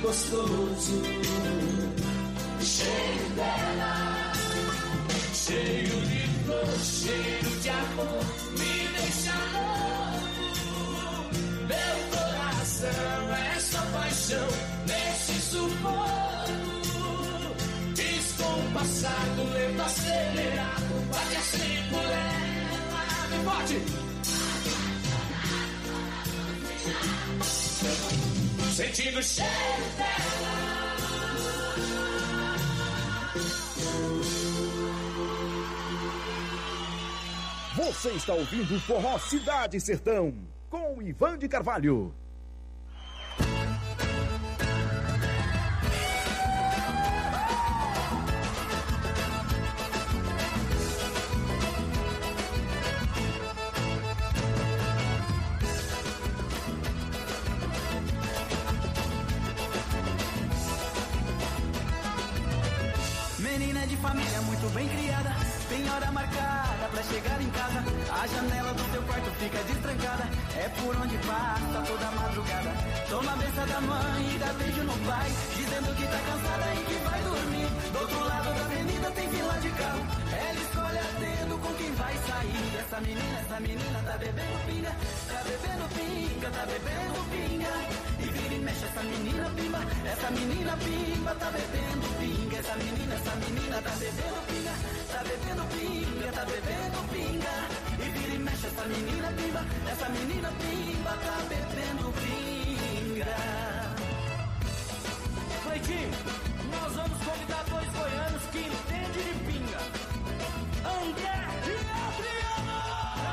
gostoso, cheio dela, cheio de flor, cheio de amor, me deixa louco. Meu coração é só paixão nesse sufoco, descompassado, lento, acelerado, bate assim por ela, me bote. Sentindo o cheiro dela. Você está ouvindo Forró Cidade e Sertão com Ivan de Carvalho. Menina de família muito bem criada, tem hora marcada pra chegar em casa. A janela do teu quarto fica destrancada, é por onde passa toda madrugada. Toma a benção da mãe e dá beijo no pai, dizendo que tá cansada e que vai dormir. Do outro lado da avenida tem fila de carro, ela escolhe a dedo com quem vai sair. Essa menina tá bebendo pinga, tá bebendo pinga, tá bebendo pinga. E vira e mexe essa menina pimba, essa menina pimba tá bebendo pinga. Essa menina tá bebendo pinga, tá bebendo pinga, tá bebendo pinga. E vira e mexe essa menina pimba, essa menina pimba tá bebendo pinga. Cleitinho, nós vamos convidar dois goianos que entendem de pinga, André e Adriano.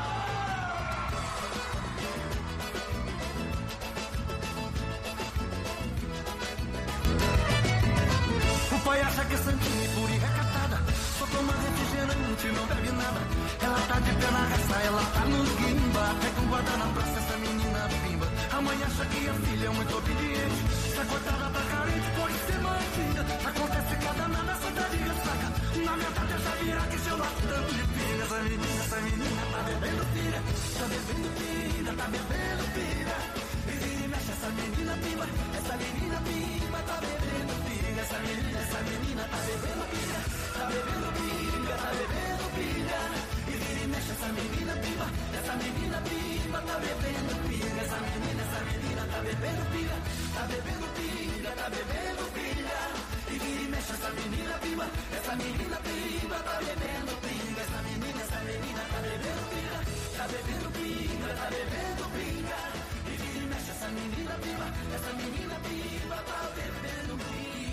O pai acha que é santinho e pura e recatada, só toma refrigerante, não bebe nada. Ela tá de pé na raça, ela tá no guimba, pega um guarda na praça, essa menina pimba. A mãe acha que a filha é muito obediente, tá cortada pra carente, pode ser mantida. Acontece cada nada, santa de ressaca, na metade essa vira que seu lado tanto de pinga. Essa menina tá bebendo pira, tá bebendo pira, tá bebendo pira. E vira e mexe essa menina pimba, essa menina pimba tá bebendo pinga. Essa menina tá bebendo pinga, tá bebendo pinga, tá bebendo pinga. E vira e mexe essa menina pimba, essa menina pimba tá bebendo pinga. Essa menina tá bebendo pinga, tá bebendo pinga, tá bebendo pinga. E vira e mexe essa menina pimba, essa menina pimba tá bebendo pinga. Essa menina tá bebendo pinga, tá bebendo pinga, tá bebendo pinga. E vira e mexe essa menina pimba, essa menina pimba tá bebendo pinga.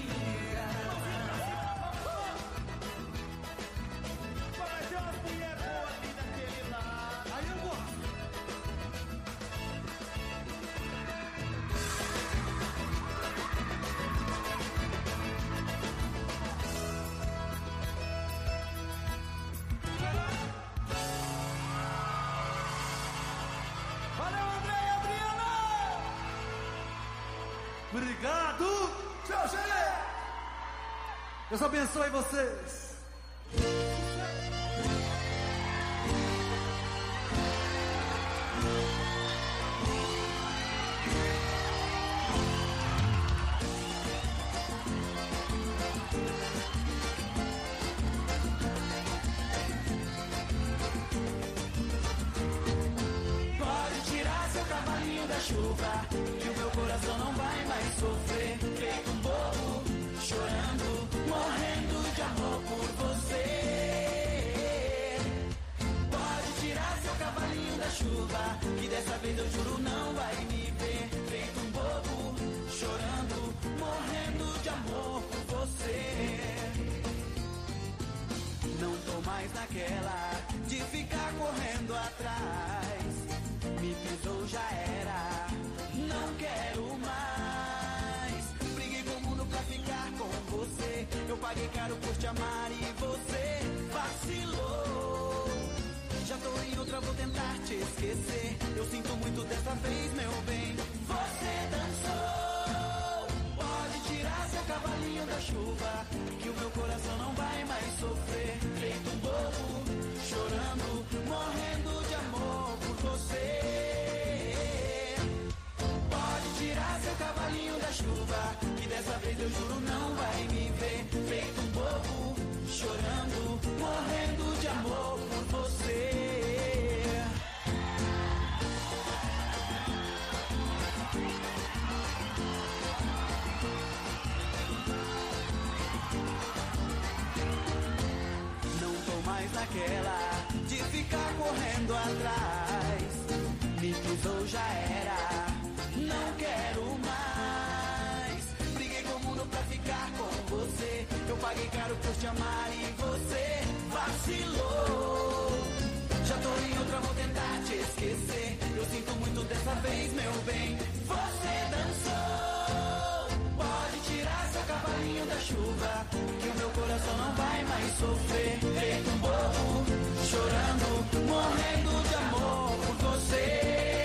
Obrigado! Tchau, gente! Deus abençoe vocês! Pode tirar seu cavalinho da chuva, que o meu coração não vai mais sofrer. Feito um bobo, chorando, morrendo de amor por você. Pode tirar seu cavalinho da chuva, que dessa vez eu juro não vai me ver. Feito um bobo, chorando, morrendo de amor por você. Não tô mais naquela de ficar correndo atrás. Me pisou, já era, não quero mais. Briguei com o mundo pra ficar com você. Eu paguei caro por te amar e você vacilou. Já tô em outra, vou tentar te esquecer. Eu sinto muito dessa vez, meu bem. Você dançou. Pode tirar seu cavalinho da chuva, que o meu coração não vai mais sofrer. Feito um bobo, chorando, morrendo de amor por você. Pode tirar seu cavalinho da chuva, que dessa vez eu juro não vai me ver feito um bobo, chorando, morrendo de amor por você. Naquela de ficar correndo atrás, me cruzou, já era, não quero mais. Briguei com o mundo pra ficar com você, eu paguei caro por te amar e você vacilou. Já tô em outra, vou tentar te esquecer, eu sinto muito dessa vez, meu bem, você dançou. Pode tirar seu cavalinho da chuva, que o meu coração não vai mais sofrer. Feito um bobo, chorando, morrendo de amor por você.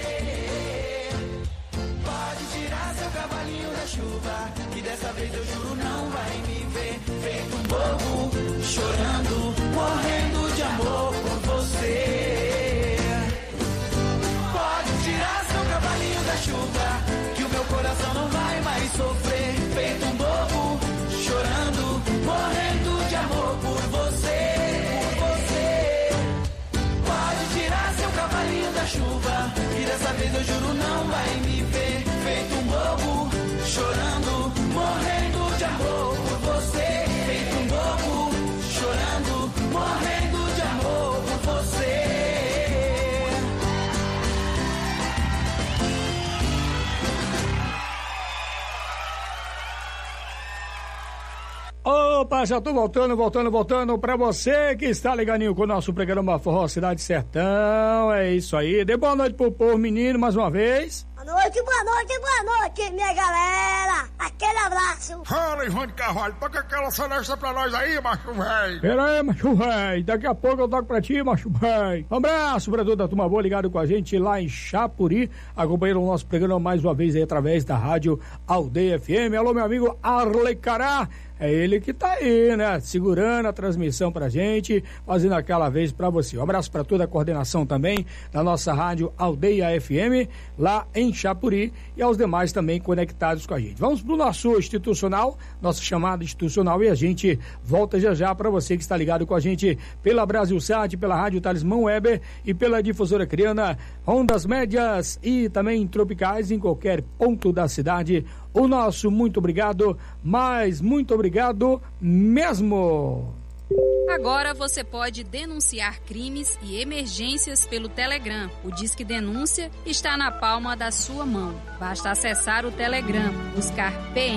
Pode tirar seu cavalinho da chuva, que dessa vez eu juro não vai me ver. Feito um bobo, chorando, morrendo de amor por você. Pode tirar seu cavalinho da chuva, que o meu coração não vai mais sofrer. Feito um bobo, chorando, morrendo de amor por você. Pode tirar seu cavalinho da chuva, que dessa vez eu juro não vai me ver. Feito um bobo, chorando, morrendo de amor por você. Feito um bobo, chorando, morrendo de amor por você. Opa, já tô voltando pra você que está ligadinho com o nosso programa Forró Cidade Sertão. É isso aí. Dê boa noite pro povo, menino, mais uma vez. Boa noite, minha galera. Aquele abraço. Fala, Ivan de Carvalho, toca aquela celeste pra nós aí, macho velho. Pera aí, macho velho. Daqui a pouco eu toco pra ti, macho velho. Um abraço pra toda a turma boa ligado com a gente lá em Chapuri, acompanhando o nosso programa mais uma vez aí através da rádio Aldeia FM. Alô, meu amigo Arley Cará. É ele que tá aí, né? Segurando a transmissão pra gente, fazendo aquela vez pra você. Um abraço pra toda a coordenação também da nossa rádio Aldeia FM, lá em Chapuri, e aos demais também conectados com a gente. Vamos pro nosso institucional, nossa chamada institucional, e a gente volta já pra você que está ligado com a gente pela Brasilsat, pela Rádio Talismã Weber e pela difusora criana Ondas Médias e também tropicais em qualquer ponto da cidade. O nosso muito obrigado, mas muito obrigado mesmo. Agora você pode denunciar crimes e emergências pelo Telegram. O Disque Denúncia está na palma da sua mão. Basta acessar o Telegram, buscar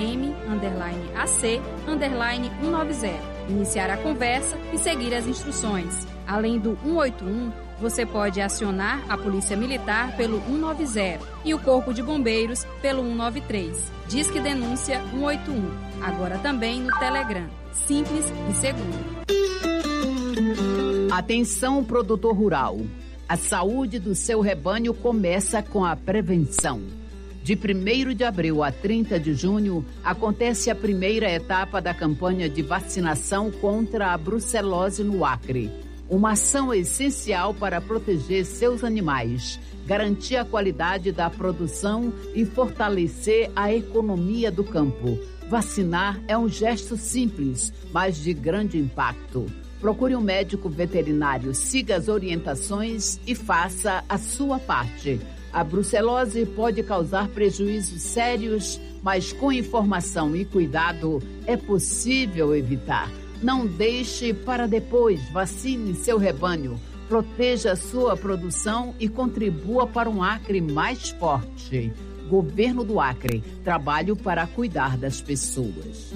PM_AC_190, iniciar a conversa e seguir as instruções. Além do 181, você pode acionar a Polícia Militar pelo 190 e o Corpo de Bombeiros pelo 193. Disque Denúncia 181, agora também no Telegram. Simples e seguro. Atenção, produtor rural. A saúde do seu rebanho começa com a prevenção. De 1º de abril a 30 de junho, acontece a primeira etapa da campanha de vacinação contra a brucelose no Acre. Uma ação essencial para proteger seus animais, garantir a qualidade da produção e fortalecer a economia do campo. Vacinar é um gesto simples, mas de grande impacto. Procure um médico veterinário, siga as orientações e faça a sua parte. A brucelose pode causar prejuízos sérios, mas com informação e cuidado é possível evitar. Não deixe para depois, vacine seu rebanho, proteja sua produção e contribua para um Acre mais forte. Governo do Acre, trabalho para cuidar das pessoas.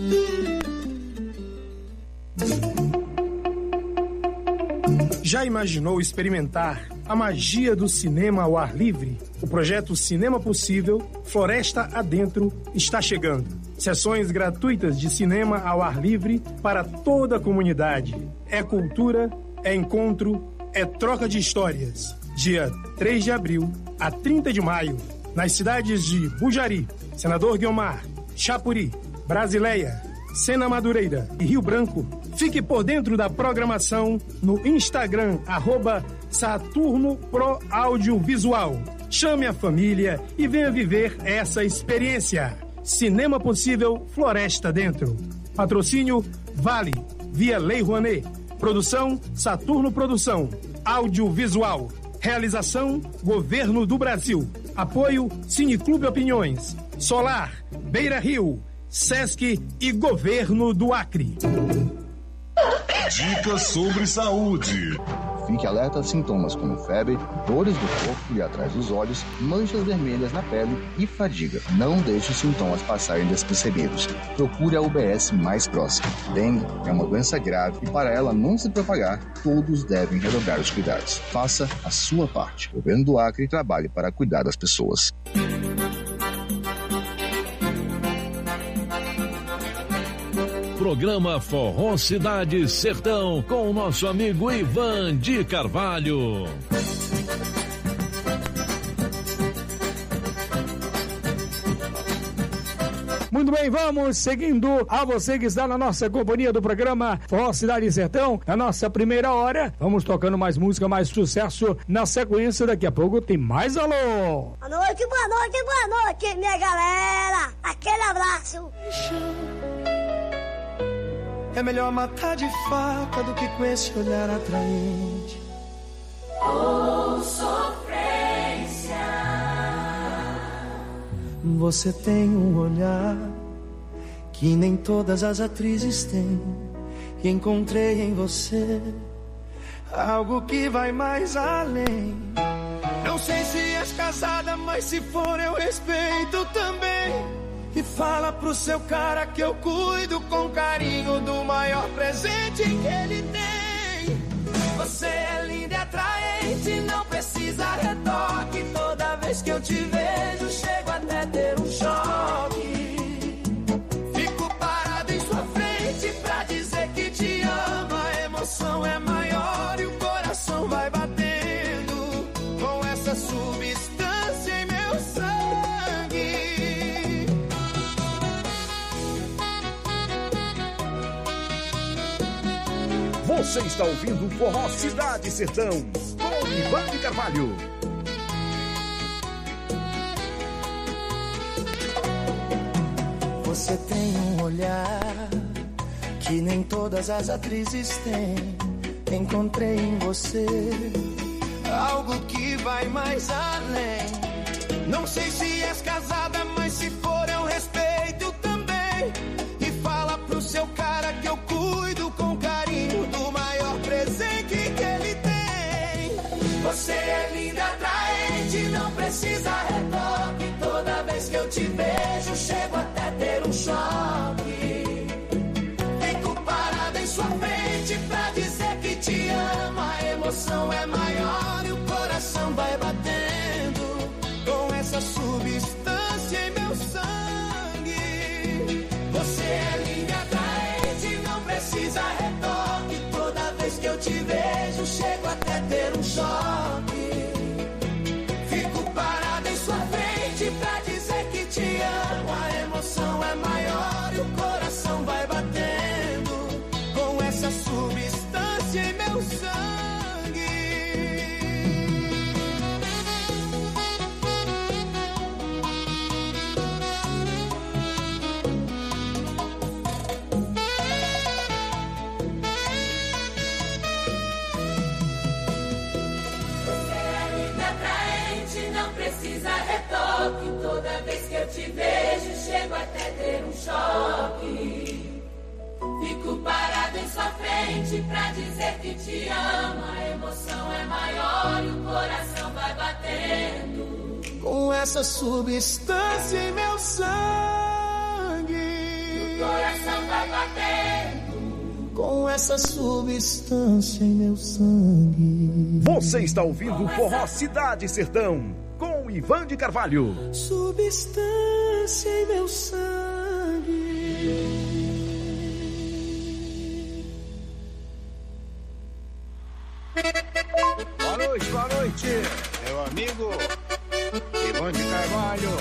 Já imaginou experimentar a magia do cinema ao ar livre? O projeto Cinema Possível, Floresta Adentro, está chegando. Sessões gratuitas de cinema ao ar livre para toda a comunidade. É cultura, é encontro, é troca de histórias. Dia 3 de abril a 30 de maio, nas cidades de Bujari, Senador Guiomar, Chapuri, Brasileia, Sena Madureira e Rio Branco. Fique por dentro da programação no Instagram, @SaturnoProAudiovisual. Chame a família e venha viver essa experiência. Cinema Possível, Floresta Dentro. Patrocínio Vale, via Lei Rouanet. Produção Saturno Produção. Audiovisual. Realização Governo do Brasil. Apoio Cineclube Opiniões. Solar, Beira Rio, Sesc e Governo do Acre. Dicas sobre saúde. Fique alerta a sintomas como febre, dores do corpo e atrás dos olhos, manchas vermelhas na pele e fadiga. Não deixe os sintomas passarem despercebidos. Procure a UBS mais próxima. Dengue é uma doença grave e para ela não se propagar, todos devem redobrar os cuidados. Faça a sua parte. O Governo do Acre trabalhe para cuidar das pessoas. Programa Forró Cidade Sertão com o nosso amigo Ivan de Carvalho. Muito bem, vamos seguindo a você que está na nossa companhia do programa Forró Cidade e Sertão, na nossa primeira hora. Vamos tocando mais música, mais sucesso. Na sequência, daqui a pouco tem mais alô. Boa noite, minha galera. Aquele abraço. É melhor matar de faca do que com esse olhar atraente. Oh, sofrência. Você tem um olhar que nem todas as atrizes têm. E encontrei em você algo que vai mais além. Não sei se és casada, mas se for eu respeito também. E fala pro seu cara que eu cuido com carinho do maior presente que ele tem. Você é linda e atraente, não precisa retoque. Toda vez que eu te vejo, chego até ter um choque. Fico parado em sua frente pra dizer que te amo. A emoção é maior e o coração vai batendo com essa substância em meu sangue. Você está ouvindo o Forró Cidade e Sertão, com Ivan de Carvalho. Você tem um olhar que nem todas as atrizes têm. Encontrei em você algo que vai mais além. Não sei se és casada, mas se for eu respeito também. E fala pro seu cara que eu cuido com carinho do maior presente que ele tem. Você é linda, atraente, não precisa retoque. Toda vez que eu te vejo, chego até ter um choque. Fico parada em sua frente pra dizer que te amo. A emoção é maior e o coração vai batendo com essa substância em meu sangue. Você é linda, atraente, não precisa retoque. Toda vez que eu te vejo, chego até ter um choque. Fico parada em sua frente pra dizer que te amo. A emoção é maior e o coração vai batendo com essa substância em meu sangue. Precisa retoque. Toda vez que eu te vejo, chego até ter um choque. Fico parado em sua frente pra dizer que te amo. A emoção é maior e o coração vai batendo com essa substância em meu sangue. O coração vai batendo com essa substância em meu sangue. Você está ouvindo o Forró Cidade e Sertão, com Ivan de Carvalho. Substância em meu sangue. Boa noite, meu amigo Ivan de Carvalho.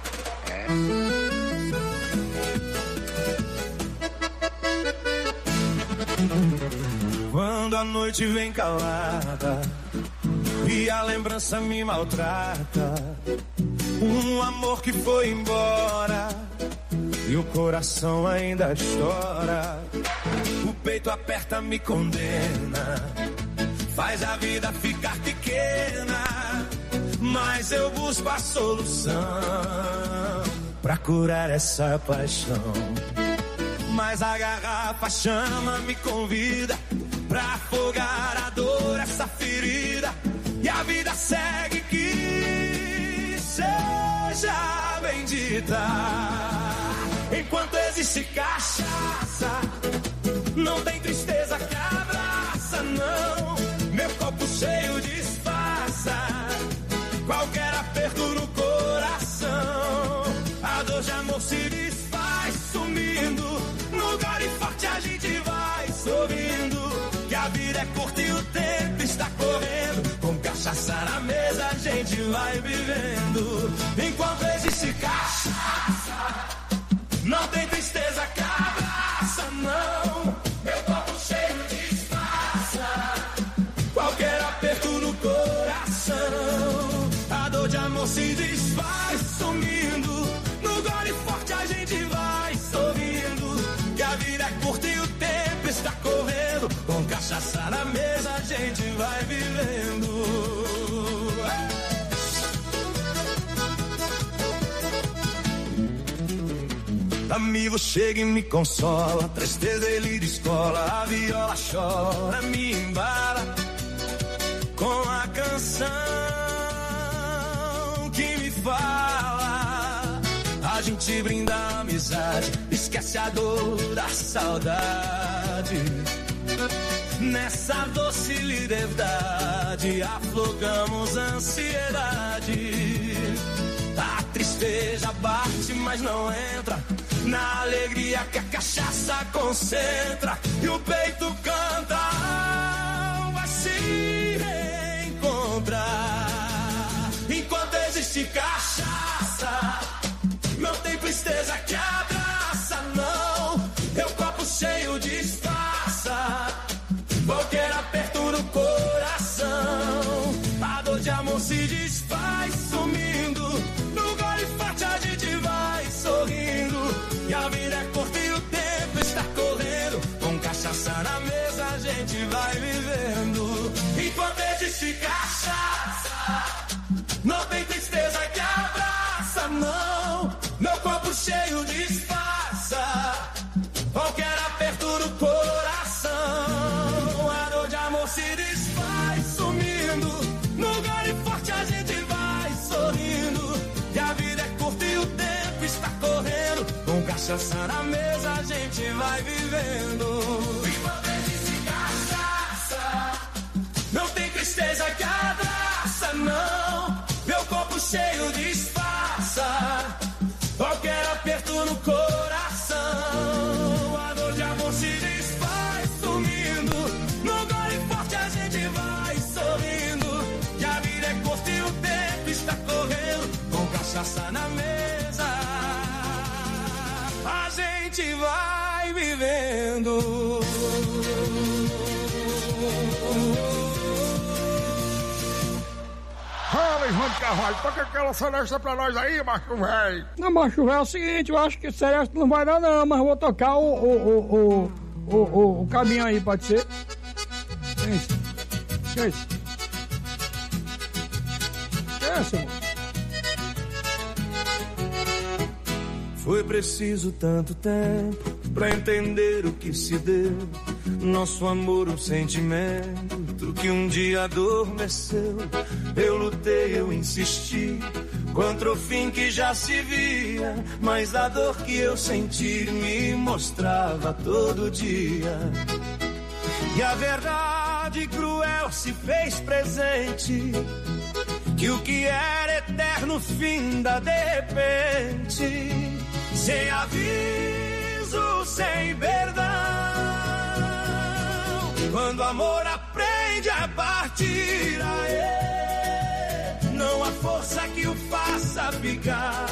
Quando a noite vem calada e a lembrança me maltrata, um amor que foi embora e o coração ainda estoura. O peito aperta, me condena, faz a vida ficar pequena, mas eu busco a solução pra curar essa paixão. Mas a garrafa chama, me convida pra afogar a dor, essa ferida, e a vida segue, que seja bendita. Enquanto existe cachaça, não tem tristeza que abraça, não. Meu copo cheio disfarça qualquer aperto no coração. A dor de amor se desfaz sumindo, no gole forte a gente vai sorrindo, que a vida é curta e o tempo está correndo. Com cachaça na mesa a gente vai vivendo. Enquanto existe cachaça, não tem tristeza que abraça, não. Meu copo cheio disfarça qualquer aperto no coração. A dor de amor se desfaz sumindo, no gole forte a gente vai sorrindo, que a vida é curta e o tempo está correndo. Com cachaça na mesa a gente vai vivendo. Amigo chega e me consola, tristeza ele descola, a viola chora, me embala com a canção que me fala. A gente brinda a amizade, esquece a dor da saudade. Nessa doce liberdade aflogamos a ansiedade. A tristeza bate, mas não entra na alegria que a cachaça concentra. E o peito canta, vai se reencontrar. Enquanto existe cachaça, não tem tristeza que abraça, não. Meu copo cheio disfarça qualquer aperto no coração. A dor de amor se desfaz sumindo, no gole forte a gente vai sorrindo, e a vida é curta e o tempo está correndo. Com cachaça na mesa a gente vai vivendo. Enquanto existe cachaça, não tem tristeza que abraça, não. Meu copo cheio disfarça qualquer aperto no coração. A dor de amor se desfaz sumindo, no gole forte a gente vai sorrindo, e a vida é curta e o tempo está correndo. Com cachaça na mesa a gente vai vivendo. Enquanto existe cachaça, não tem tristeza que abraça, não. Meu copo cheio disfarça qualquer aperto no coração. A dor de amor se desfaz sumindo, no gole forte a gente vai sorrindo, e a vida é curta e o tempo está correndo. Com cachaça na mesa a gente vai vivendo. Fala, Ivan de Carvalho, toca aquela celeste pra nós aí, macho velho. Não, macho velho, é o seguinte, eu acho que celeste não vai dar não, mas eu vou tocar o caminhão aí, pode ser? Que é isso? Que é isso? Que é isso, amor? Foi preciso tanto tempo pra entender o que se deu. Nosso amor, um sentimento que um dia adormeceu. Eu lutei, eu insisti contra o fim que já se via, mas a dor que eu senti me mostrava todo dia. E a verdade cruel se fez presente, que o que era eterno finda de repente, sem aviso, sem perdão. Quando o amor aprende a partir, não há força que o faça ficar,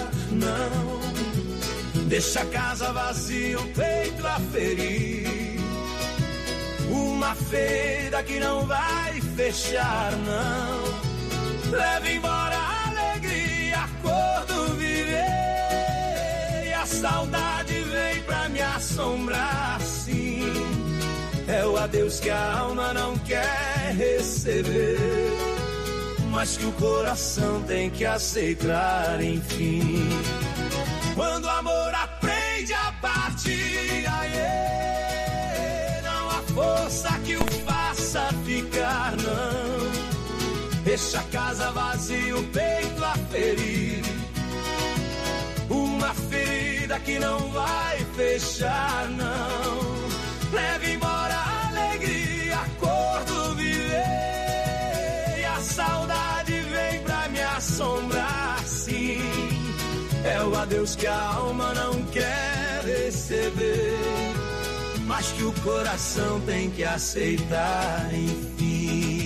não. Deixa a casa vazia, o peito a ferir, uma ferida que não vai fechar, não. Leva embora a alegria, a cor do viver, e a saudade vem pra me assombrar, sim. É o adeus que a alma não quer receber, mas que o coração tem que aceitar, enfim. Quando o amor aprende a partir, não há força que o faça ficar, não. Deixa a casa vazia, o peito a ferir, uma ferida que não vai fechar, não. Leve embora a alegria, a cor do viver, e a saudade vem pra me assombrar, sim. É o adeus que a alma não quer receber, mas que o coração tem que aceitar, enfim.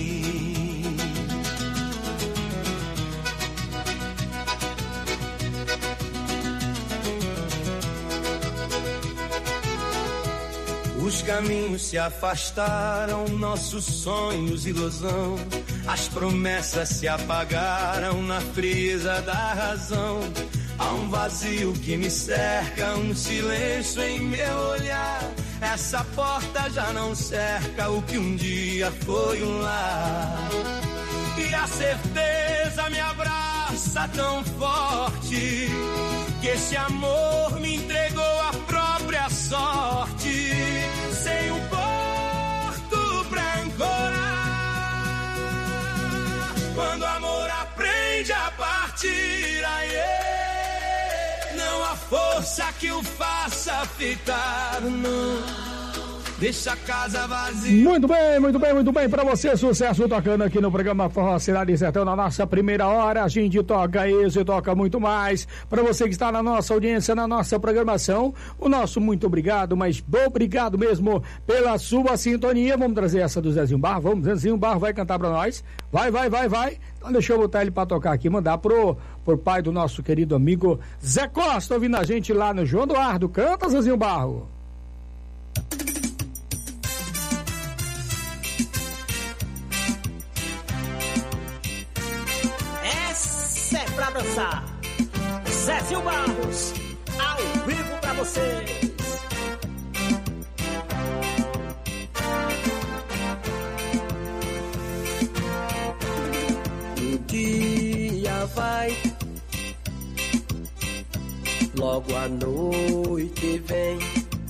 Os caminhos se afastaram, nossos sonhos ilusão, as promessas se apagaram na frieza da razão. Há um vazio que me cerca, um silêncio em meu olhar. Essa porta já não cerca o que um dia foi um lar. E a certeza me abraça tão forte, que esse amor me entregou a própria sorte, sem um porto pra ancorar. Quando o amor aprende a partir, não há força que o faça ficar, não. Deixa a casa vazia. Muito bem pra você, sucesso tocando aqui no programa Forró Cidade Sertão. Na nossa primeira hora a gente toca isso e toca muito mais. Pra você que está na nossa audiência, na nossa programação, o nosso muito obrigado, mas obrigado mesmo pela sua sintonia. Vamos trazer essa do Zezinho Barro, vamos, Zezinho Barro vai cantar pra nós. Vai. Então deixa eu botar ele pra tocar aqui, mandar pro pai do nosso querido amigo Zé Costa, ouvindo a gente lá no João Eduardo. Canta, Zezinho Barro. Essa é pra dançar. Zezinho Barros, ao vivo pra vocês. O dia vai, logo a noite vem.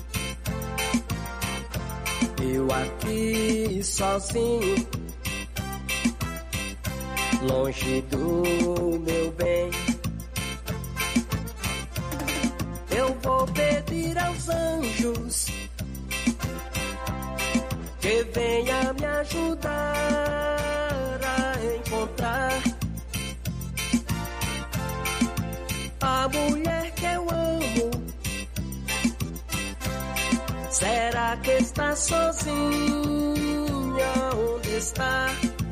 Eu aqui sozinho, longe do meu bem. Eu vou pedir aos anjos que venha me ajudar a encontrar a mulher que eu amo. Será que está sozinha? Onde está?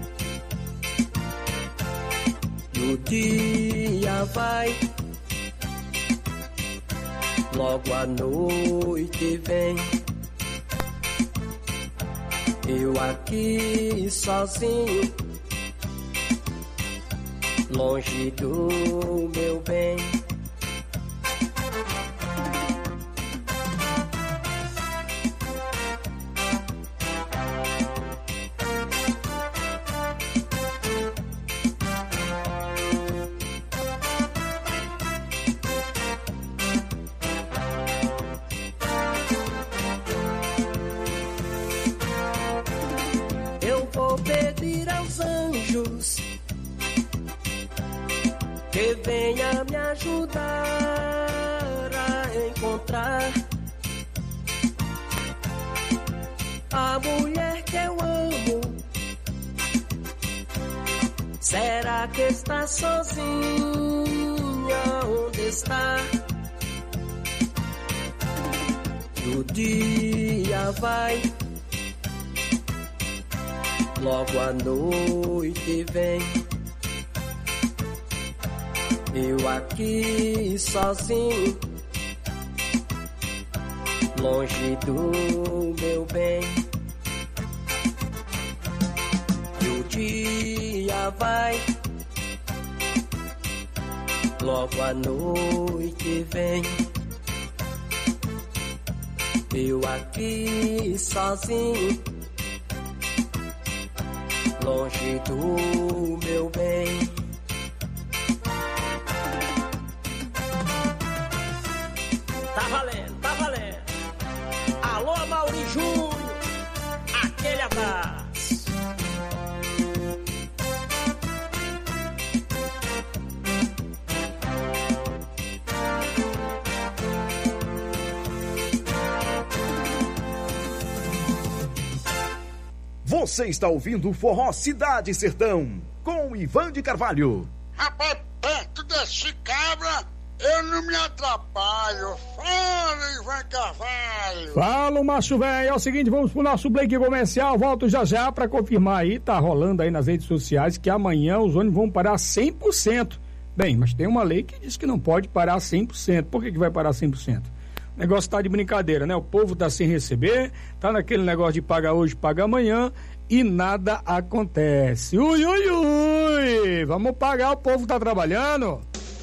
O dia vai, logo a noite vem. Eu aqui sozinho, longe do meu bem. Que venha me ajudar a encontrar a mulher que eu amo. Será que está sozinha? Onde está? O dia vai, logo a noite vem. Eu aqui sozinho, longe do meu bem. E o dia vai, logo a noite vem. Eu aqui sozinho, longe do meu bem. Tá valendo, tá valendo. Alô, Mauri Júnior, aquele abraço. Você está ouvindo o Forró Cidade Sertão, com Ivan de Carvalho. Rapaz, perto desse cabra, eu não me atrapalho. Fala, Ivan Carvalho. Fala, macho velho. É o seguinte, vamos pro nosso break comercial. Volto já já pra confirmar aí, tá rolando aí nas redes sociais que amanhã os ônibus vão parar 100%. Bem, mas tem uma lei que diz que não pode parar 100%. Por que vai parar 100%? O negócio tá de brincadeira, né? O povo tá sem receber, tá naquele negócio de paga hoje, paga amanhã e nada acontece. Ui, ui, ui! Vamos pagar, o povo tá trabalhando.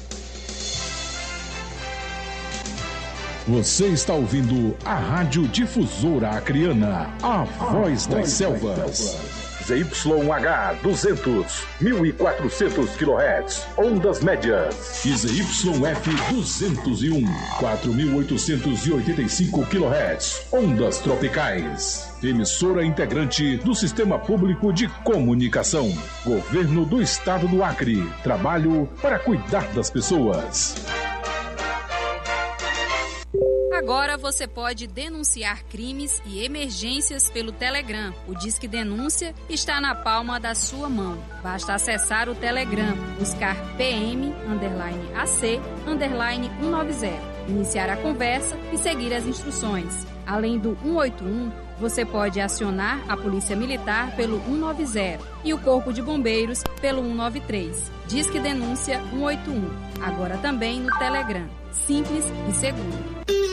Você está ouvindo a Rádio Difusora Acreana, a voz das selvas. ZYH 200, 1400 kHz, ondas médias. E ZYF 201, 4885 kHz, ondas tropicais. Emissora integrante do Sistema Público de Comunicação. Governo do Estado do Acre. Trabalho para cuidar das pessoas. Agora você pode denunciar crimes e emergências pelo Telegram. O Disque Denúncia está na palma da sua mão. Basta acessar o Telegram, buscar PM_AC_190, iniciar a conversa e seguir as instruções. Além do 181, você pode acionar a Polícia Militar pelo 190 e o Corpo de Bombeiros pelo 193. Disque Denúncia 181, agora também no Telegram. Simples e seguro.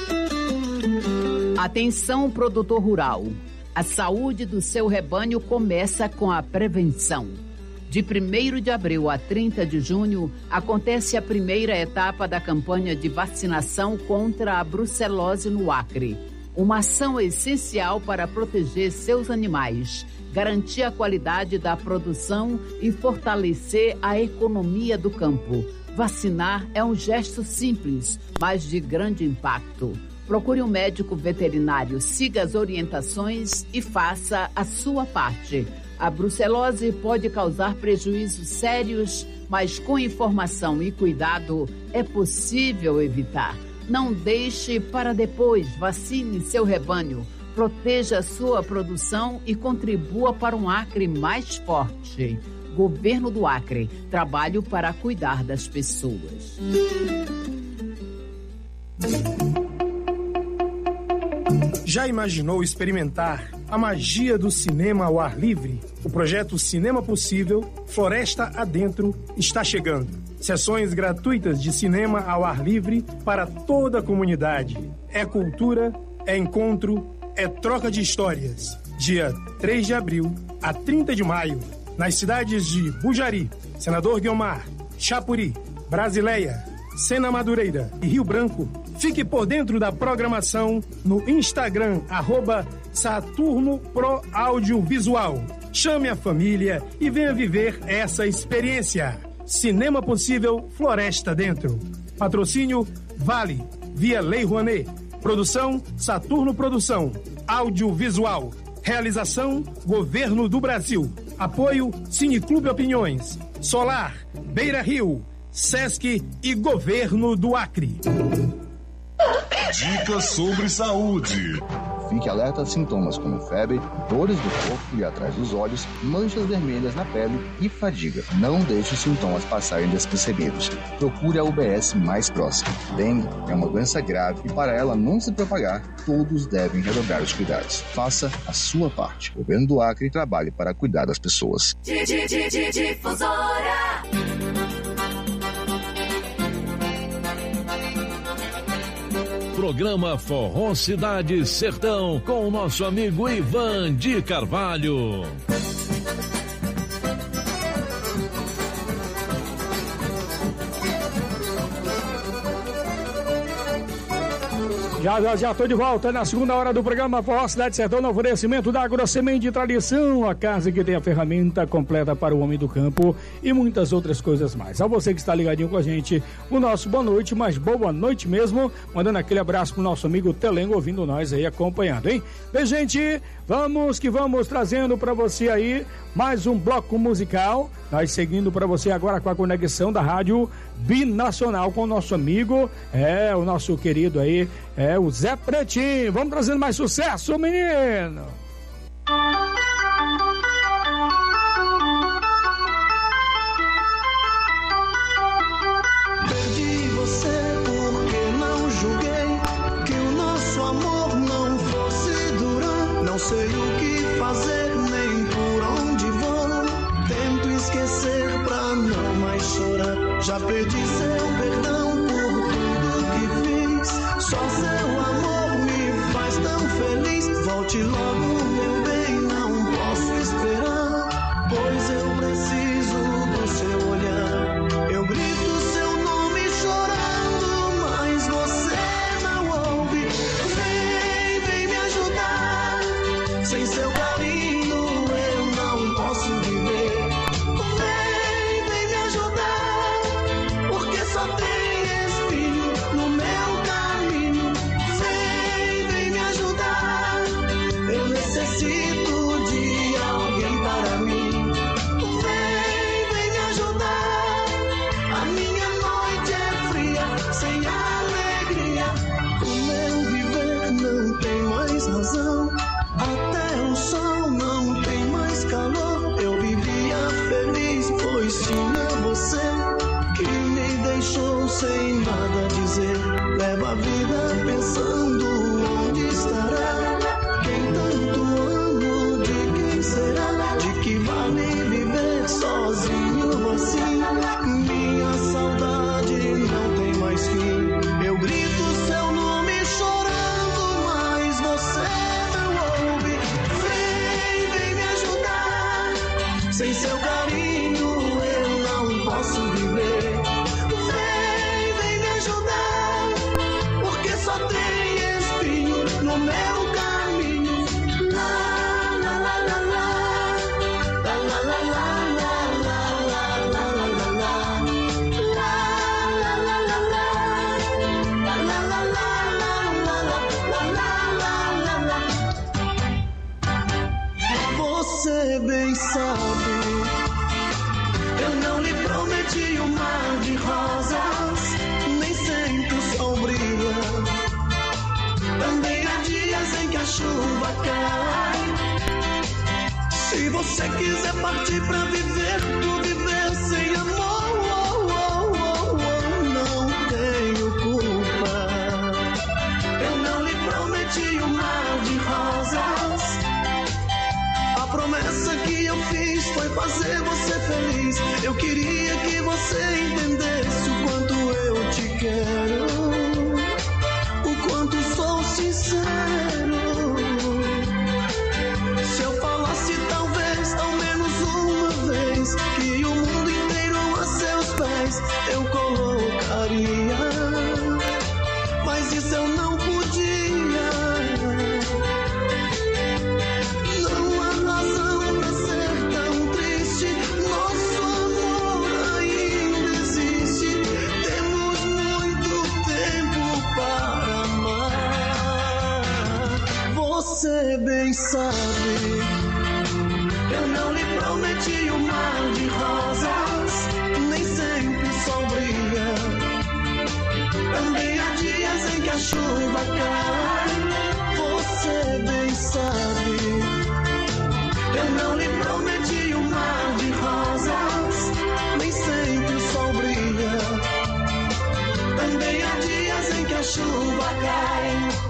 Atenção, produtor rural. A saúde do seu rebanho começa com a prevenção. De 1º de abril a 30 de junho, acontece a primeira etapa da campanha de vacinação contra a brucelose no Acre. Uma ação essencial para proteger seus animais, garantir a qualidade da produção e fortalecer a economia do campo. Vacinar é um gesto simples, mas de grande impacto. Procure um médico veterinário, siga as orientações e faça a sua parte. A brucelose pode causar prejuízos sérios, mas com informação e cuidado é possível evitar. Não deixe para depois, vacine seu rebanho, proteja a sua produção e contribua para um Acre mais forte. Governo do Acre, trabalho para cuidar das pessoas. Já imaginou experimentar a magia do cinema ao ar livre? O projeto Cinema Possível, Floresta Adentro, está chegando. Sessões gratuitas de cinema ao ar livre para toda a comunidade. É cultura, é encontro, é troca de histórias. Dia 3 de abril a 30 de maio, nas cidades de Bujari, Senador Guiomar, Chapuri, Brasileia, Sena Madureira e Rio Branco. Fique por dentro da programação no Instagram, @Saturno Pro Audiovisual. Chame a família e venha viver essa experiência. Cinema Possível, Floresta Dentro. Patrocínio Vale, via Lei Rouanet. Produção Saturno Produção. Audiovisual. Realização Governo do Brasil. Apoio Cineclube Opiniões. Solar, Beira Rio, Sesc e Governo do Acre. Dicas sobre saúde. Fique alerta a sintomas como febre, dores do corpo e atrás dos olhos, manchas vermelhas na pele e fadiga. Não deixe os sintomas passarem despercebidos. Procure a UBS mais próxima. Dengue é uma doença grave e para ela não se propagar, todos devem redobrar os cuidados. Faça a sua parte. O Governo do Acre trabalhe para cuidar das pessoas. Difusora. Programa Forró Cidade Sertão com o nosso amigo Ivan de Carvalho. Já tô de volta na segunda hora do programa Forró Cidade Sertão, no oferecimento da Agrosemente de Tradição, a casa que tem a ferramenta completa para o homem do campo e muitas outras coisas mais. A você que está ligadinho com a gente, o nosso boa noite, mas boa noite mesmo, mandando aquele abraço pro nosso amigo Telengo, ouvindo nós aí, acompanhando, hein? Bem, gente, vamos trazendo para você aí mais um bloco musical, nós seguindo para você agora com a conexão da Rádio Binacional com o nosso amigo, o nosso querido aí, o Zé Pretinho. Vamos trazendo mais sucesso, menino! Perdi você porque não julguei que o nosso amor não fosse durar. Não sei o que fazer nem por onde vou. Tento esquecer pra não mais chorar. Já pedi seu perdão por tudo que fiz. Só seu amor me faz tão feliz. Volte logo, meu bem, não posso esperar, pois eu preciso do seu olhar. Eu grito seu nome chorando, mas você não ouve. Vem me ajudar. Sem seu carinho eu não posso viver. Vem me ajudar, porque só tem espinho no meu caminho. Vem me ajudar. Eu necessito de alguém para mim. Vem me ajudar. A minha noite é fria, sem alegria. O meu viver não tem mais razão. Até o sol não tem mais calor. Eu vivia feliz, pois tinha você, que me deixou sem nada dizer. Leva a vida pensando onde estará. Quem tanto amo, de quem será? De que vale viver sozinho assim? Minha saudade não tem mais fim. Eu grito seu nome chorando, mas você não ouve. Vem me ajudar. Sem seu carinho eu não posso viver. Vem me ajudar, porque só tem espinho no meu caminho. La la la la la, la la la la la la la la la la la, la la la la la, la la la la la la la. Você bem sabe, eu não lhe prometi um mar de rosas, nem sempre o sol brilha. Também há dias em que a chuva cai. Se você quiser partir pra viver, tu viver sem amor, não tenho culpa. Eu não lhe prometi um mar de rosas. A promessa que eu fiz foi fazer você feliz. Eu queria que você entendesse o quanto eu te quero, o quanto sou sincero. Se eu falasse talvez, ao menos uma vez, que o mundo inteiro a seus pés eu colocaria, mas isso eu não podia. Não há razão pra ser tão triste. Nosso amor ainda existe. Temos muito tempo para amar. Você bem sabe, eu não lhe prometi um mar de rosas, nem sempre o sol brilha. Também há dias em que a chuva cai. Você bem sabe, eu não lhe prometi um mar de rosas, nem sempre o sol brilha. Também há dias em que a chuva cai.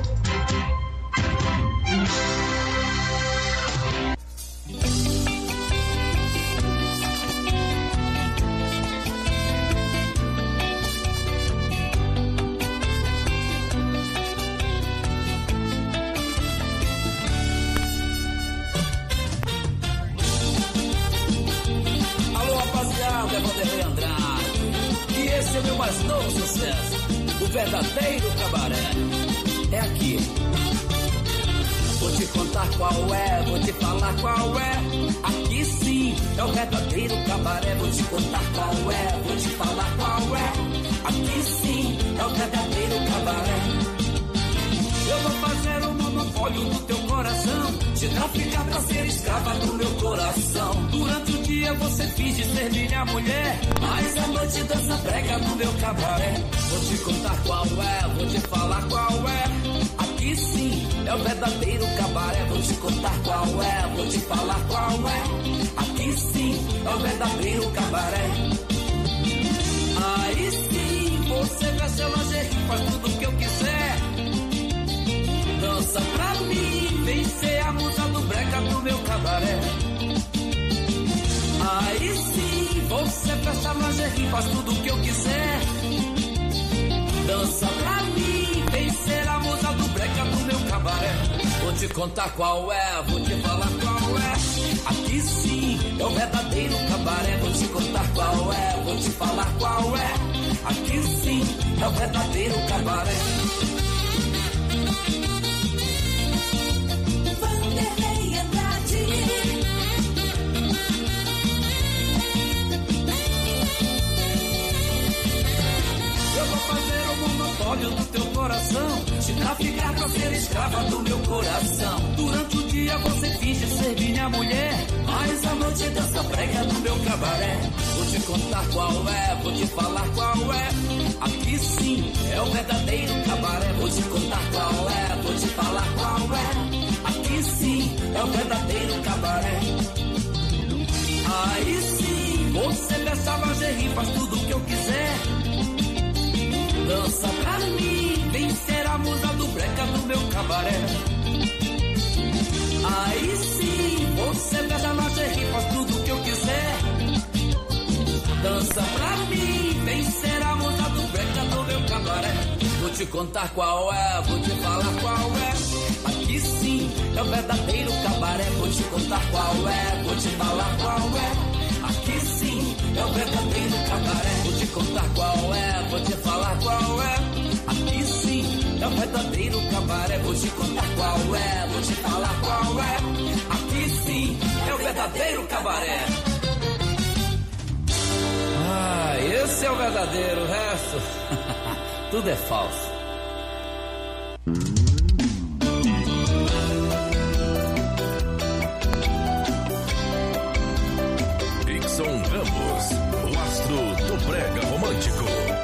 Vanderlei Andrade. E esse é o meu mais novo sucesso, o verdadeiro cabaré. é aqui. Vou te contar qual é, vou te falar qual é. Aqui sim é o verdadeiro cabaré. Vou te contar qual é, vou te falar qual é. Aqui sim é o verdadeiro cabaré. Eu vou fazer o monopólio do teu coração, te traficar pra ser escrava do meu coração. Durante o dia você finge ser minha mulher, mas à noite dança brega no meu cabaré. Vou te contar qual é, vou te falar qual é. Aqui sim é o verdadeiro cabaré. Vou te contar qual é, vou te falar qual é. Aqui sim é o verdadeiro cabaré. Aí sim você veste a lingerie, faz tudo o que eu quiser. Dança pra mim, vem ser a musa do brega do meu cabaré. Aí sim você veste a lingerie, faz tudo o que eu quiser. Dança pra mim, vem ser a musa do brega do meu cabaré. Vou te contar qual é, vou te falar qual é. Aqui sim é o verdadeiro cabaré. Vou te contar qual é, vou te falar qual é. Aqui sim é o verdadeiro cabaré. Vanderlei Andrade. Eu vou fazer o monopólio do teu coração, te traficar pra ser escrava do meu coração. Durante o dia você finge ser minha mulher, mas à noite dança prega no meu cabaré. Vou te contar qual é, vou te falar qual é. Aqui sim é o verdadeiro cabaré. Vou te contar qual é, vou te falar qual é. Aqui sim é o verdadeiro cabaré. Aí sim você veste a lingerie, faz tudo o que eu quiser. Dança pra mim, vem ser a musa do brega do meu cabaré. Aí sim você veste a lingerie, faz tudo o que eu quiser. Dança pra mim, vem ser a musa do brega do meu cabaré. Vou te contar qual é, vou te falar qual é. Aqui sim é o verdadeiro cabaré. Vou te contar qual é, vou te falar qual é. Aqui sim é o verdadeiro cabaré. Vou te contar qual é, vou te falar qual é. Aqui sim é o verdadeiro cabaré. Vou te contar qual é, vou te falar qual é. Aqui sim é o verdadeiro cabaré. Ah, esse é o verdadeiro, o resto tudo é falso. Dixon Ramos, o astro do brega romântico.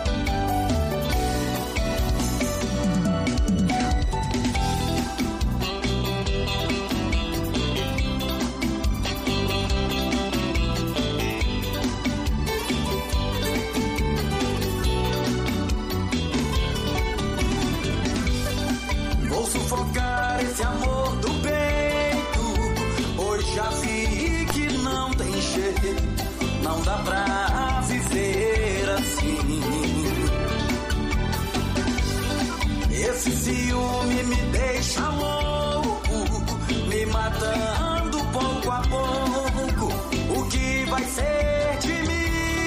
Vou sufocar esse amor do peito, pois já vi que não tem jeito. Não dá pra viver assim. Esse ciúme me deixa louco, me matando pouco a pouco. O que vai ser de mim?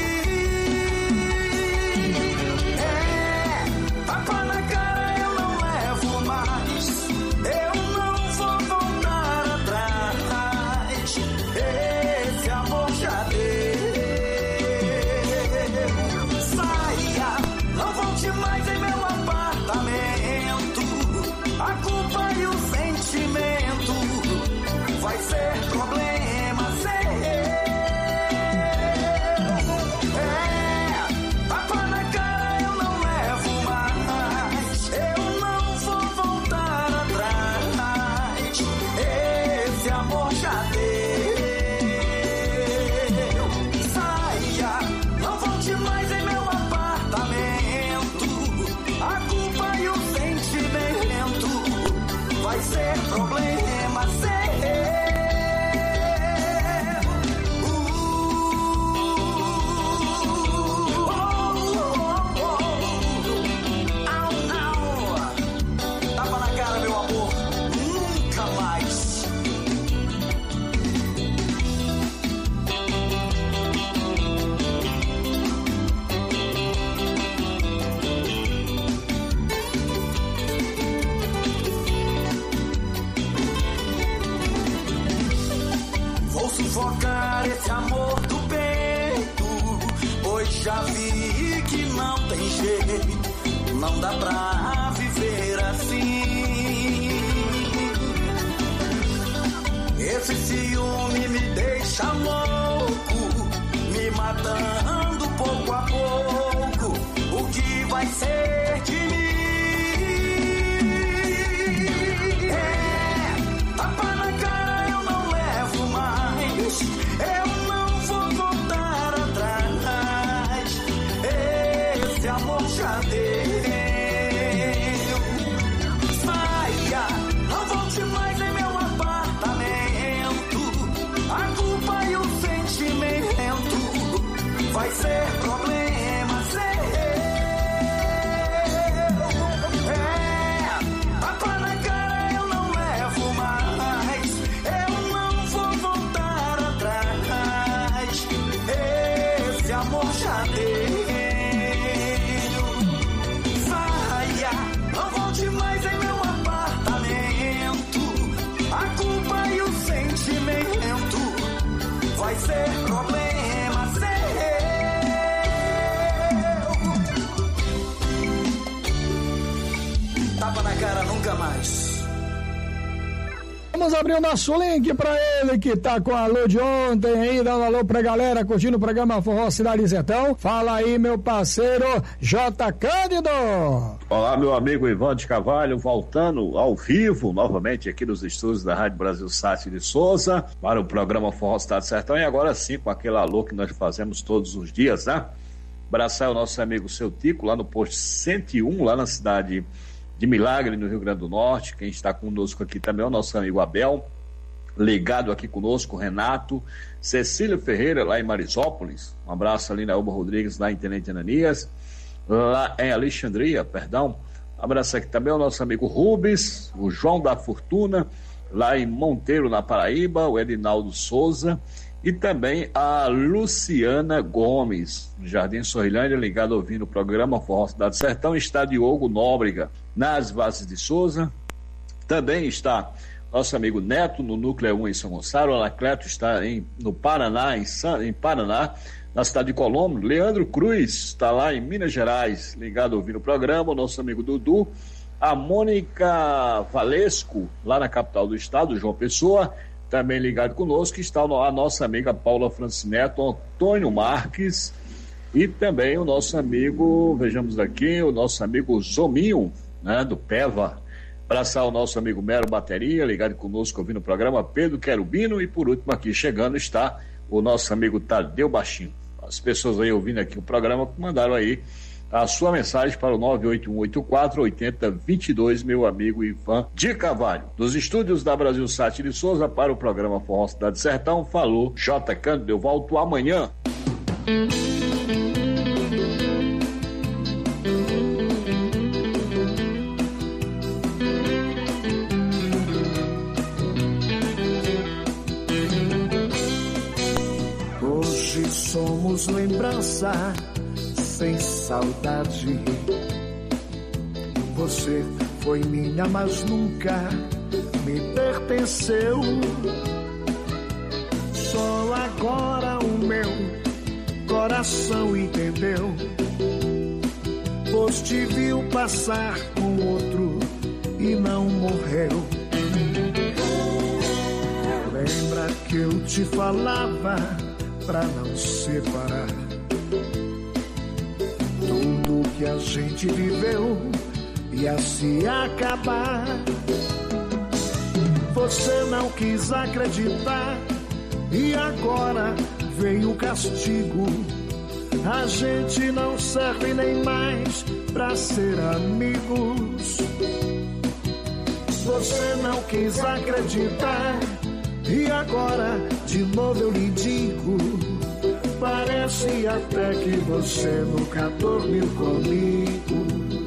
É, tapa na cara eu não levo mais. Eu não vou voltar atrás. Esse amor já deu. Não volte mais em meu apartamento. A culpa e o sentimento vai ser problema seu. É, tapa na cara eu não levo mais. Eu não vou voltar atrás. Esse amor já deu. Saia, não volte mais em meu apartamento. A culpa e o sentimento vai ser problema seu. Não. Tapa na cara, meu amor. Nunca mais. sufocar esse amor do peito, pois já vi que não tem jeito, não dá pra viver assim. Esse ciúme me deixa louco, me matando pouco a pouco. O que vai ser de mim? Tapa na cara eu não levo mais, eu não vou voltar atrás. Esse amor já deu. Saia, não volte mais em meu apartamento. A culpa e o sentimento vai ser problema seu. Tapa na cara eu não levo mais, eu não vou voltar atrás. Esse amor já deu. Saia, não volte mais em meu apartamento. A culpa e o sentimento vai ser problema seu. Tapa na cara nunca mais. Vamos abrir o nosso link pra ele que tá com a alô de ontem aí, dando alô pra galera, curtindo o programa Forró Cidade Sertão. Fala aí, meu parceiro J. Cândido. Olá, meu amigo Ivan de Carvalho, voltando ao vivo, novamente aqui nos estúdios da Rádio Brasil Sati de Souza, para o programa Forró Cidade Sertão, e agora sim, com aquele alô que nós fazemos todos os dias, né? Abraçar o nosso amigo Seu Tico, lá no posto 101, lá na cidade de Milagre, no Rio Grande do Norte. Quem está conosco aqui também é o nosso amigo Abel, ligado aqui conosco, Renato, Cecília Ferreira, lá em Marisópolis, um abraço ali na Elba Rodrigues, lá em Tenente Ananias, lá em Alexandria, perdão, abraço aqui também ao nosso amigo Rubens, o João da Fortuna, lá em Monteiro, na Paraíba, o Edinaldo Souza, e também a Luciana Gomes, no Jardim Sorrilândia, ligado ouvindo o programa Forró Cidade Sertão. Está Diogo Nóbrega, nas Vases de Souza. Também está nosso amigo Neto, no Núcleo 1 em São Gonçalo. O Anacleto está no Paraná, em Paraná, na cidade de Colombo. Leandro Cruz está lá em Minas Gerais, ligado ouvindo o programa. O nosso amigo Dudu. A Mônica Valesco, lá na capital do estado, João Pessoa, também ligado conosco. Está a nossa amiga Paula Francineto, Antônio Marques, e também o nosso amigo, vejamos aqui, o nosso amigo Zominho, né, do PEVA. Abraçar o nosso amigo Mero Bateria, ligado conosco ouvindo o programa, Pedro Querubino, e por último aqui chegando está o nosso amigo Tadeu Baixinho. As pessoas aí ouvindo aqui o programa mandaram aí a sua mensagem para o 98184-8022, meu amigo Ivan de Carvalho. Dos estúdios da Brasil Sati de Souza para o programa Forró Cidade Sertão, falou J. Cândido. Eu volto amanhã. Hoje somos lembrança sem saudade. Você foi minha, mas nunca me pertenceu. Só agora o meu coração entendeu, pois te viu passar com outro e não morreu. Lembra que eu te falava pra não separar? Tudo que a gente viveu ia se acabar. Você não quis acreditar e agora veio o castigo. A gente não serve nem mais pra ser amigos. Você não quis acreditar e agora de novo eu lhe digo, parece até que você nunca dormiu comigo.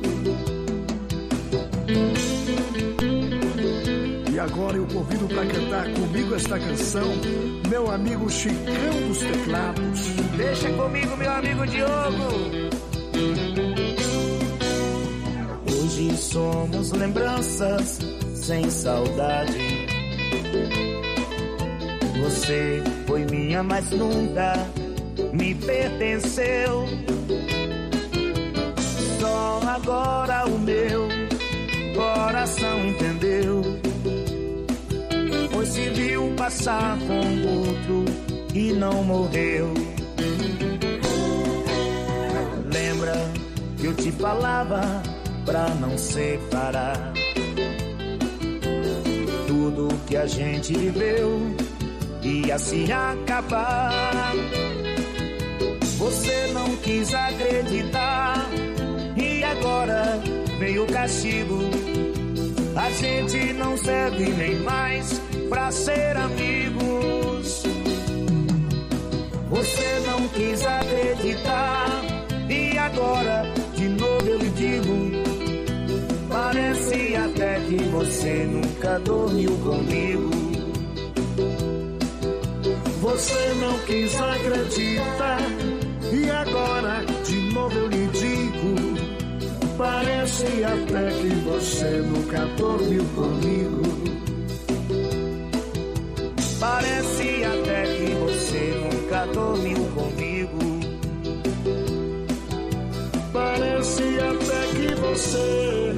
E agora eu convido para cantar comigo esta canção meu amigo Chicão dos Teclados. Deixa comigo, meu amigo Diogo. Hoje somos lembranças sem saudade. Você foi minha, mas nunca me pertenceu. Só agora o meu coração entendeu. Pois se viu passar com outro e não morreu. Lembra que eu te falava pra não separar tudo que a gente viveu ia se acabar. Você não quis acreditar e agora veio o castigo. A gente não serve nem mais pra ser amigos. Você não quis acreditar e agora de novo eu lhe digo. Parece até que você nunca dormiu comigo. Você não quis acreditar e agora de novo eu lhe digo. Parece até que você nunca dormiu comigo. Parece até que você nunca dormiu comigo. Parece até que você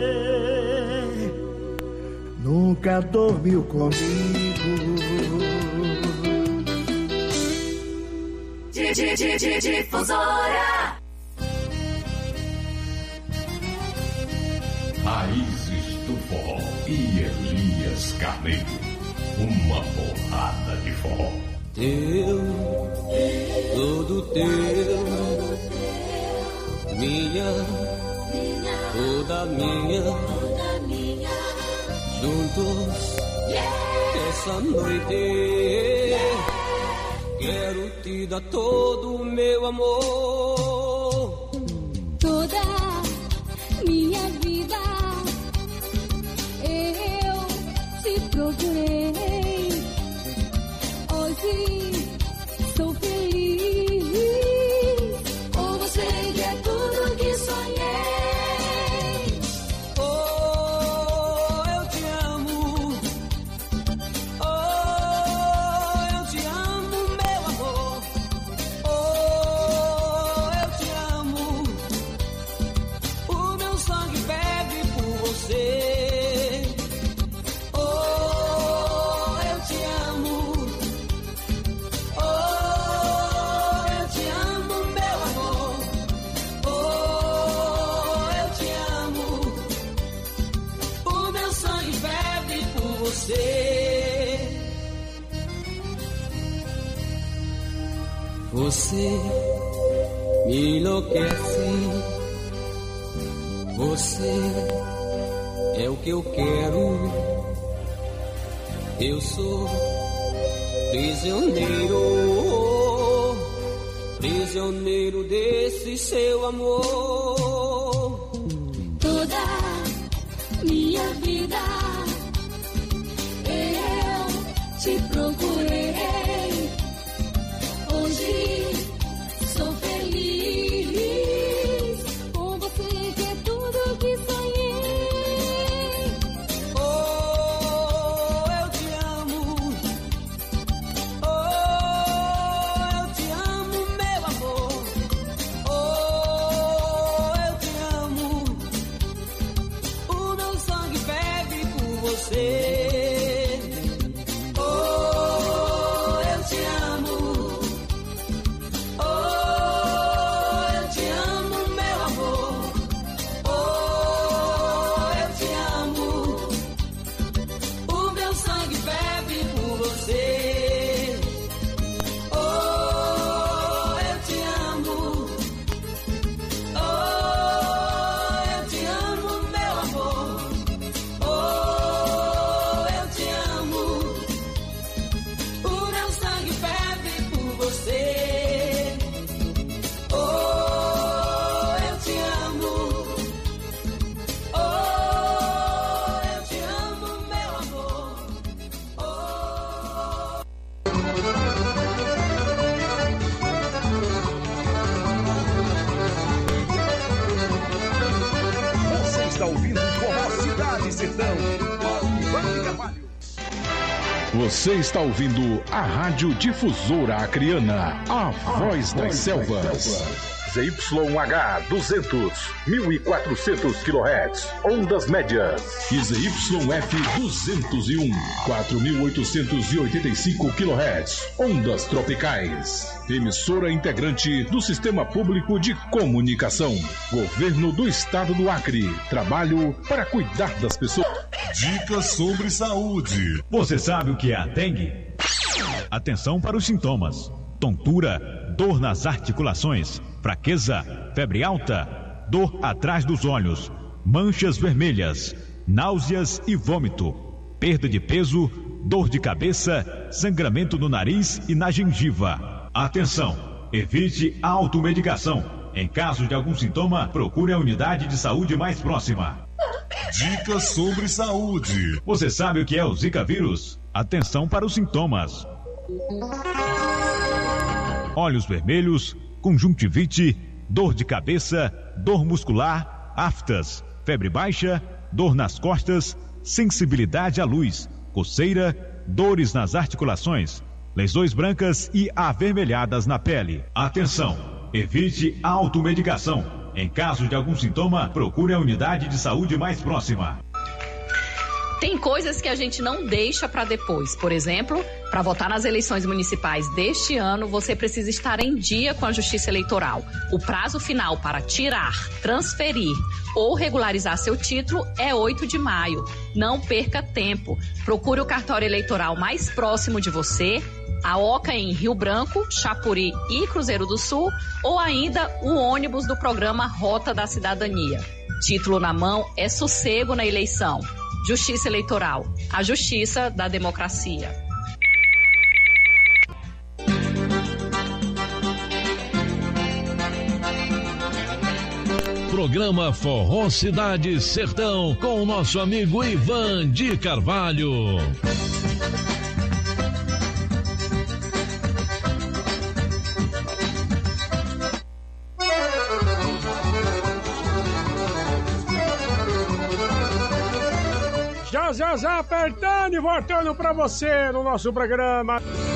nunca dormiu comigo. Difusora. Raízes do Forró e Elias Carneiro. Uma porrada de forró. Teu, todo teu, minha, toda minha, juntos, essa noite, quero te dar todo o meu amor. Toda minha vida eu te procurei. Hoje sou feliz por você, que é tudo que sonhei. Oh, eu te amo. Oh, eu te amo, meu amor. Oh, eu te amo. O meu sangue bebe por você. Você me enlouquece. Você é o que eu quero. Eu sou prisioneiro, prisioneiro desse seu amor. Toda minha vida eu te procurei. Hoje sou feliz com você, que é tudo que sonhei. Oh, eu te amo. Oh, eu te amo, meu amor. Oh, eu te amo. O meu sangue bebe por você. Está ouvindo Forró Cidade Sertão. Você está ouvindo a Rádio Difusora Acreana, a voz das selvas. ZYH 200, 1400 kHz, ondas médias. E ZYF 201, 4885 kHz, ondas tropicais. Emissora integrante do Sistema Público de Comunicação. Governo do Estado do Acre. Trabalho para cuidar das pessoas. Dicas sobre saúde. Você sabe o que é a dengue? Atenção para os sintomas: tontura, dor nas articulações, fraqueza, febre alta, dor atrás dos olhos, manchas vermelhas, náuseas e vômito, perda de peso, dor de cabeça, sangramento no nariz e na gengiva. Atenção! Evite a automedicação. Em caso de algum sintoma, procure a unidade de saúde mais próxima. Dicas sobre saúde. Você sabe o que é o Zika vírus? Atenção para os sintomas: olhos vermelhos, conjuntivite, dor de cabeça, dor muscular, aftas, febre baixa, dor nas costas, sensibilidade à luz, coceira, dores nas articulações, lesões brancas e avermelhadas na pele. Atenção! Evite a automedicação. Em caso de algum sintoma, procure a unidade de saúde mais próxima. Tem coisas que a gente não deixa para depois. Por exemplo, para votar nas eleições municipais deste ano, você precisa estar em dia com a Justiça Eleitoral. O prazo final para tirar, transferir ou regularizar seu título é 8 de maio. Não perca tempo. Procure o cartório eleitoral mais próximo de você, a OCA em Rio Branco, Chapuri e Cruzeiro do Sul, ou ainda o ônibus do programa Rota da Cidadania. Título na mão é sossego na eleição. Justiça Eleitoral, a justiça da democracia. Programa Forró Cidade Sertão com o nosso amigo Ivan de Carvalho. Já apertando e voltando pra você no nosso programa.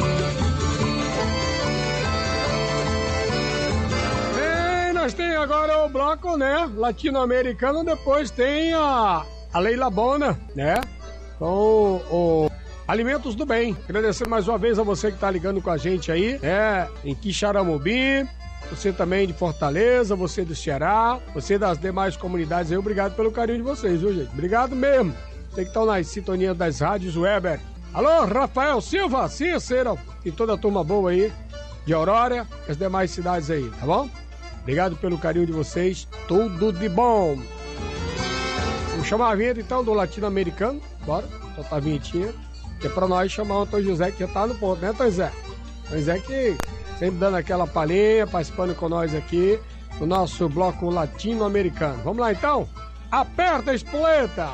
E nós tem agora o bloco, né, latino-americano, depois tem a Leila Bona, né, com o Alimentos do Bem. Agradecer mais uma vez a você que tá ligando com a gente aí, em Quixaramobim, você também de Fortaleza, você do Ceará, você das demais comunidades aí, obrigado pelo carinho de vocês, viu, gente? Obrigado mesmo. Você que estão nas sintonias das rádios Weber. Alô, Rafael Silva, Cícero e toda a turma boa aí de Aurora e as demais cidades aí, tá bom? Obrigado pelo carinho de vocês, tudo de bom. Vamos chamar a vinheta então do latino-americano, bora, soltar a vinhetinha, que é pra nós chamar o Antônio José que já tá no ponto, né, Antônio José? Antônio José que sempre dando aquela palhinha, participando com nós aqui no nosso bloco latino-americano. Vamos lá então? Aperta a espoleta!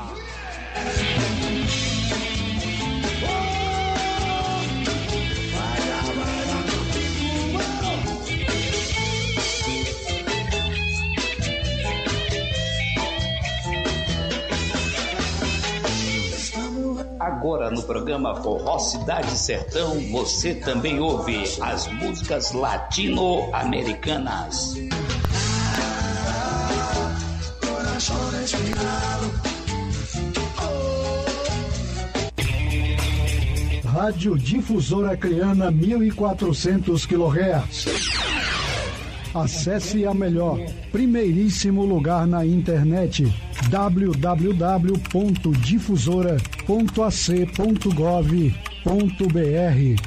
Agora no programa Forró Cidade Sertão, você também ouve as músicas latino-americanas. Rádio Difusora Acreana 1400 kHz. Acesse a melhor, primeiríssimo lugar na internet, www.difusora.ac.gov.br.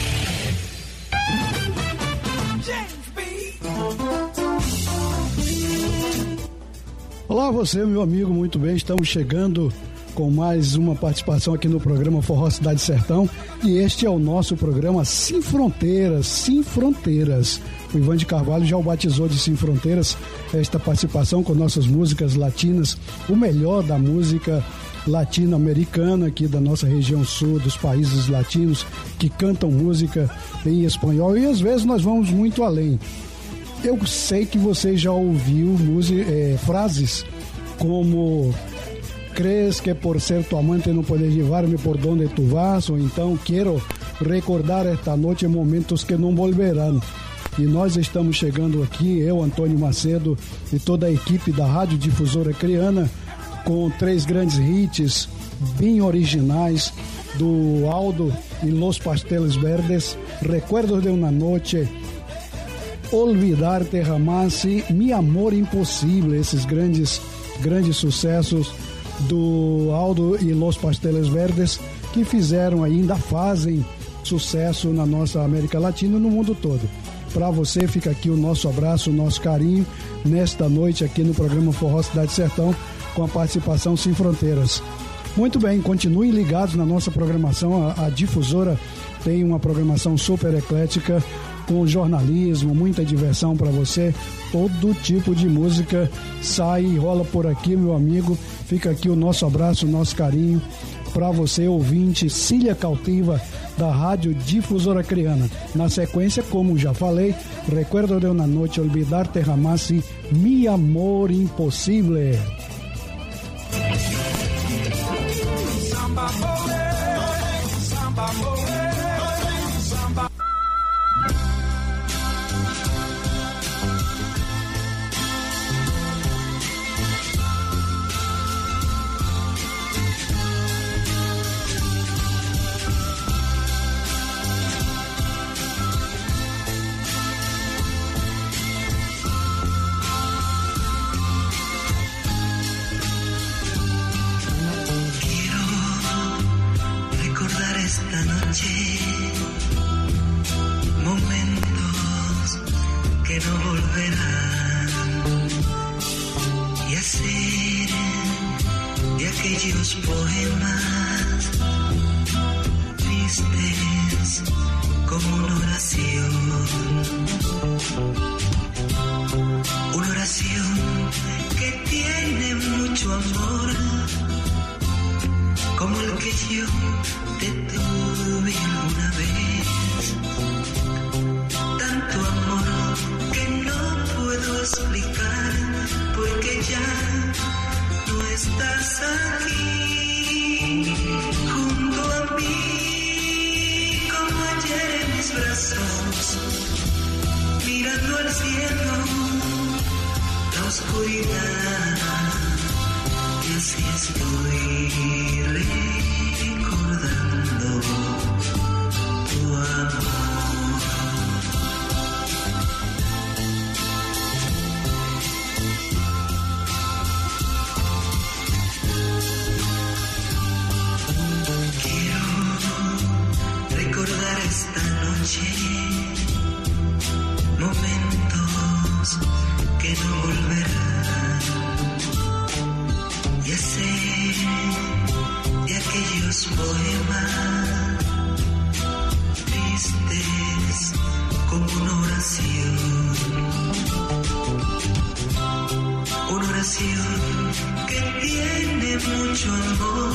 Olá você, meu amigo, muito bem, estamos chegando com mais uma participação aqui no programa Forró Cidade Sertão, e este é o nosso programa Sem Fronteiras, Sem Fronteiras. O Ivan de Carvalho já o batizou de Sem Fronteiras, esta participação com nossas músicas latinas, o melhor da música latino-americana aqui da nossa região sul, dos países latinos que cantam música em espanhol, e às vezes nós vamos muito além. Eu sei que você já ouviu frases como crees que por ser tu amante no puedes llevarme por donde tú vas? O então quero recordar esta noite momentos que não volverão. E nós estamos chegando aqui, eu, Antônio Macedo e toda a equipe da Rádio Difusora Acreana, com 3 grandes hits bem originais do Aldo e Los Pasteles Verdes, Recuerdos de una Noche, Olvidarte Jamás e Mi Amor Impossível, esses grandes sucessos do Aldo e Los Pasteles Verdes, que fizeram ainda fazem sucesso na nossa América Latina e no mundo todo. Para você fica aqui o nosso abraço, o nosso carinho nesta noite aqui no programa Forró Cidade Sertão, com a participação Sem Fronteiras. Muito bem, continuem ligados na nossa programação. A Difusora tem uma programação super eclética, com jornalismo, muita diversão para você. Todo tipo de música sai e rola por aqui, meu amigo. Fica aqui o nosso abraço, o nosso carinho para você, ouvinte, Cília Cautiva, da Rádio Difusora Acreana. Na sequência, como já falei, Recuerdo de una Noche, Olvidarte Jamás e Mi Amor Impossível. Momentos que no volverán y hacer de aquellos poemas tristes como una oración que tiene mucho amor, como el que yo te tuve alguna vez. Tanto amor que no puedo explicar, porque ya no estás aquí junto a mí, como ayer en mis brazos, mirando al cielo, la oscuridad, y así estoy recordando tu amor. Quiero recordar esta noche momentos que no volverán y hacer de aquellos poemas tristes como una oración que tiene mucho amor,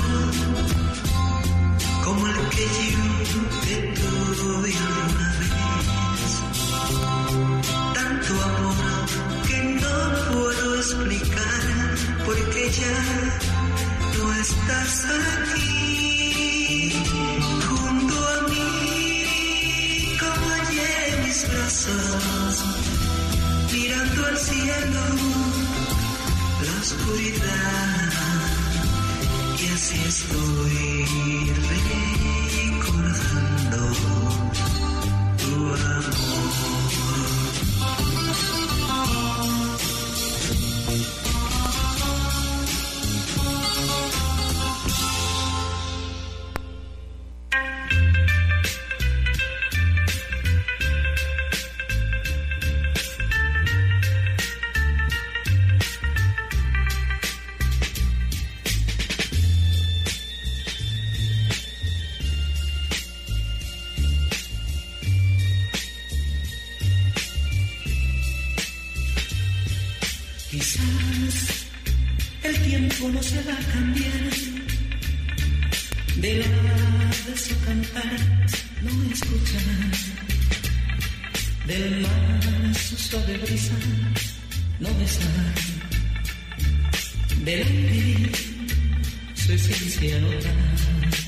como el que yo te tuve alguna vez. Tanto amor que no puedo explicar, porque ya no estás aquí junto a mí, como ayer en mis brazos, mirando al cielo, la oscuridad, y así estoy recordando tu amor. Quizás el tiempo no se va a cambiar, de la su cantar no escuchar, del mar su suave brisa no besar, del aire su esencia nota.